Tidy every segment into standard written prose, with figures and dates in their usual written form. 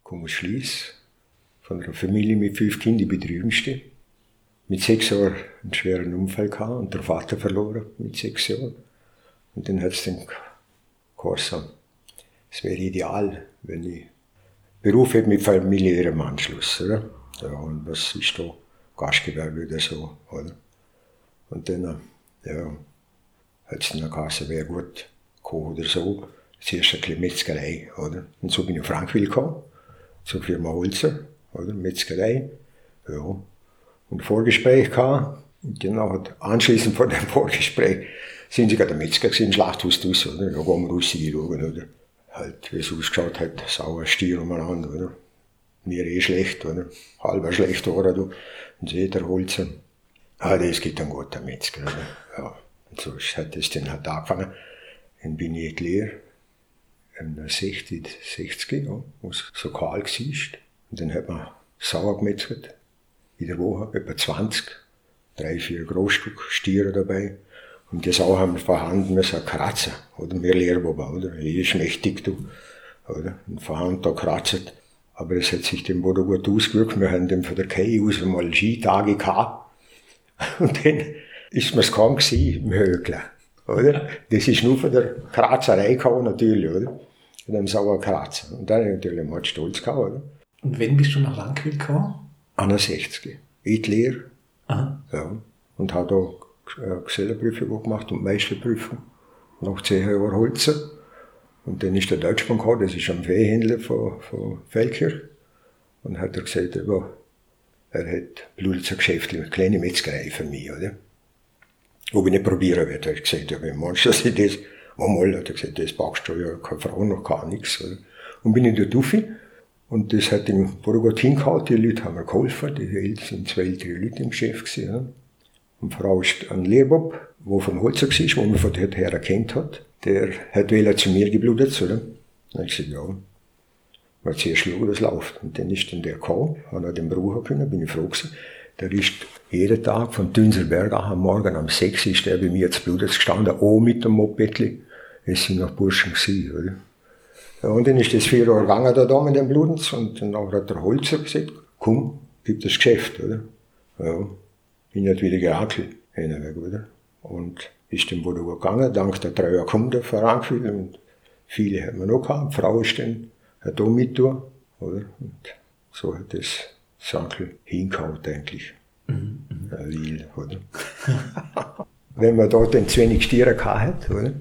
komme aus Schliess, von einer Familie mit 5 Kindern, die betrügendste. Mit 6 Jahren einen schweren Unfall gehabt und der Vater verloren mit 6 Jahren. Und dann hat es dann geheißen, es wäre ideal, wenn ich Beruf hätte mit familiärem Anschluss, oder? Ja, und was ist da? Gastgewerbe oder so, oder? Und dann, ja, hat es dann geheißen, wäre gut gekommen oder so. Zuerst ein bisschen Metzgerei, oder? Und so bin ich nach Frankville gekommen, zur Firma Holzer, oder? Metzgerei, ja. Und ein Vorgespräch gehabt. Und genau, anschließend vor dem Vorgespräch sind sie gerade der Metzger gewesen, Schlachthaus draus, oder? Da gehen wir raus schauen, oder? Halt, wie es ausgeschaut hat, sauer Stier umeinander, oder? Mir schlecht, oder? Halber schlecht, oder? Du. Und sie der Holzer. Das gibt einen guten Metzger, oder? Ja. Und so hat es dann halt angefangen. Dann bin ich die Lehre, 60, ja, wo es so kahl war. Und dann hat man sauer gemetzelt. In der Woche, etwa 20, 3, 4 Großstück Stiere dabei. Und das auch haben wir vorhanden müssen kratzen, oder? Wir Lehrbuben, oder? Ist mächtig, du, oder? Und vorhanden da kratzt. Aber es hat sich dem Boden gut ausgewirkt. Wir haben dann von der Kei aus mal Skitage gehabt. Und dann ist mir's kaum gesehen im Höckler, oder? Das ist nur von der Kratzerei gekommen, natürlich, oder? Und dann sauer kratzen. Und dann natürlich mal stolz gehabt, oder? Und wann bist du nach Frankville gekommen? 61. Ich die Lehre. Aha. Ja. Und habe da Gesellenprüfung gemacht und Meisterprüfung. Nach 10 Jahren Holzer. Und dann ist der Deutschmann gekommen, das ist ein Viehhändler von Feldkirch. Und hat er gesagt, er hat Blutzer Geschäft, eine kleine Metzgerei für mich, oder? Ob ich nicht probieren werde, habe ich gesagt, ja, wenn meinst du, dass ich das einmal, hat er gesagt, das packst du ja, keine Frau, noch gar nichts, oder? Und bin ich dort rauf. Und das hat ihm gut hingehauen, die Leute haben mir geholfen, die sind 2 ältere Leute im Geschäft gewesen, oder? Und die Frau ist ein Lehrbub, der vom Holzer war, wo man von dort her erkannt hat. Der hat zu mir geblutet, oder? Dann habe ich gesagt, ja, mal zuerst schauen, das läuft. Und dann ist dann der gekommen, hat er den brauchen können, bin ich froh gewesen. Der ist jeden Tag von Dünselberg am Morgen um 6 ist der bei mir zu Blutet gestanden, auch mit dem Mopedli. Es sind noch Burschen gewesen, oder? Ja, und dann ist das 4 Jahre gegangen da mit dem Blutens und dann hat der Holzer gesagt, komm, gib das Geschäft, oder? Ja, bin halt wieder gerakelt, oder? Und ist dann wohl gegangen, dank der treuer Kunden von Frankville und viele haben wir noch gehabt. Die Frau ist dann, hat auch mitgetan, oder? Und so hat das Sankel hingehauen, eigentlich. Weil, oder? Wenn man da den zu wenig Stiere gehabt hat, oder?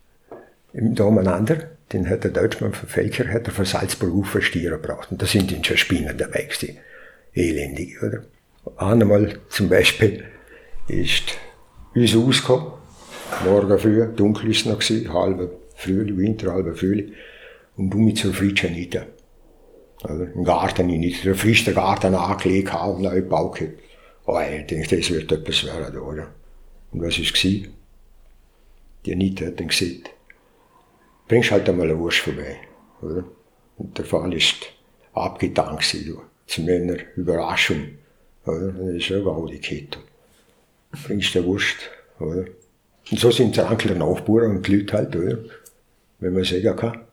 Da umeinander, dann hat der Deutschmann von Feldkirch, hat er von Salzburg auf Stiere gebraucht. Und da sind dann schon Spinnen dabei gewesen. Elendig, oder? Einmal zum Beispiel ist uns rausgekommen, morgen früh, dunkel ist es noch gewesen, halber Frühling, Winter, halber Frühling, und mich zur Fritschanita. Also im Garten nicht, der frisch der Garten angelegt haben, neue Bauke. Oh, ich denke, das wird etwas werden, oder? Und was ist gewesen? Die Anita hat dann gesagt, bringst halt einmal eine Wurst vorbei, oder? Und der Fall ist abgetan gewesen, zu meiner Überraschung, oder? Das ist eine Gaudi Kette. Bringst du eine Wurst, oder? Und so sind die Onkel der Nachbarn und die Leute halt, oder? Wenn man sagen kann.